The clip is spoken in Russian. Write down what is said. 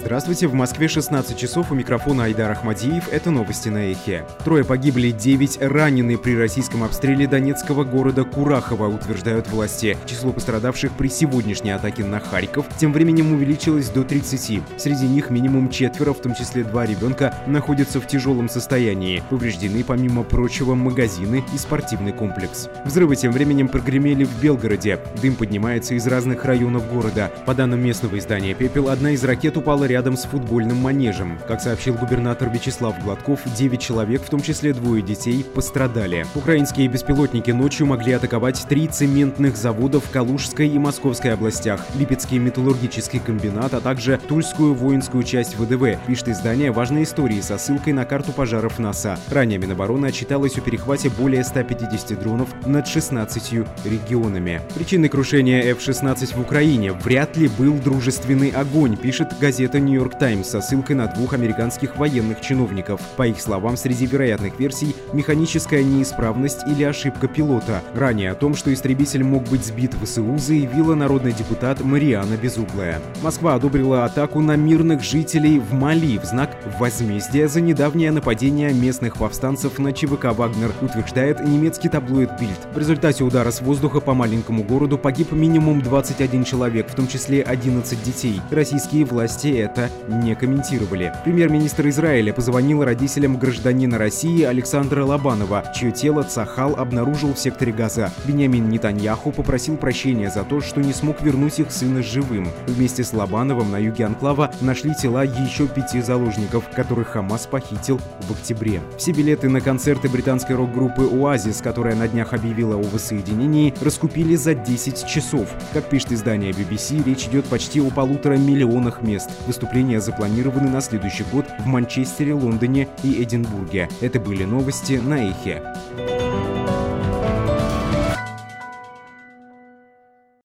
Здравствуйте, в Москве 16 часов, у микрофона Айдар Ахмадиев, это новости на Эхе. 3 погибли, 9 ранены при российском обстреле донецкого города Курахово, утверждают власти. Число пострадавших при сегодняшней атаке на Харьков тем временем увеличилось до 30. Среди них минимум 4, в том числе 2 ребенка, находятся в тяжелом состоянии. Повреждены, помимо прочего, магазины и спортивный комплекс. Взрывы тем временем прогремели в Белгороде. Дым поднимается из разных районов города. По данным местного издания «Пепел», одна из ракет упала рядом с футбольным манежем. Как сообщил губернатор Вячеслав Гладков, 9 человек, в том числе 2 детей, пострадали. Украинские беспилотники ночью могли атаковать 3 цементных завода в Калужской и Московской областях, Липецкий металлургический комбинат, а также Тульскую воинскую часть ВДВ, пишет издание «Важные истории» со ссылкой на карту пожаров НАСА. Ранее Минобороны отчиталось о перехвате более 150 дронов над 16 регионами. Причиной крушения F-16 в Украине вряд ли был дружественный огонь, пишет газета «Нью-Йорк Таймс» со ссылкой на 2 американских военных чиновников. По их словам, среди вероятных версий – механическая неисправность или ошибка пилота. Ранее о том, что истребитель мог быть сбит ВСУ, заявила народный депутат Мариана Безуглая. Москва одобрила атаку на мирных жителей в Мали в знак возмездия за недавнее нападение местных повстанцев на ЧВК «Вагнер», утверждает немецкий таблоид «Бильд». В результате удара с воздуха по маленькому городу погиб минимум 21 человек, в том числе 11 детей. Российские власти это не комментировали. Премьер-министр Израиля позвонил родителям гражданина России Александра Лобанова, чье тело Цахал обнаружил в секторе Газа. Биньямин Нетаньяху попросил прощения за то, что не смог вернуть их сына живым. Вместе с Лобановым на юге анклава нашли тела еще 5 заложников, которых Хамас похитил в октябре. Все билеты на концерты британской рок-группы «Оазис», которая на днях объявила о воссоединении, раскупили за 10 часов. Как пишет издание BBC, речь идет почти о 1,5 миллиона мест. Выступления запланированы на следующий год в Манчестере, Лондоне и Эдинбурге. Это были новости на Эхе.